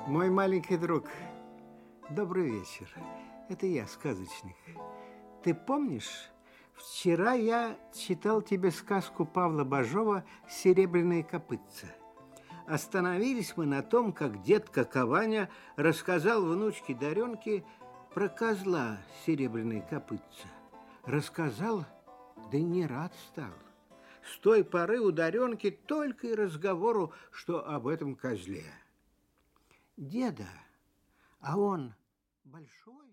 Мой маленький друг, добрый вечер. Это я, сказочник. Ты помнишь, вчера я читал тебе сказку Павла Бажова «Серебряные копытца». Остановились мы на том, как дедка Каваня рассказал внучке Даренке про козла серебряные копытца. Рассказал, да и не рад стал. С той поры у Даренки только и разговору, что об этом козле. Деда, а он большой?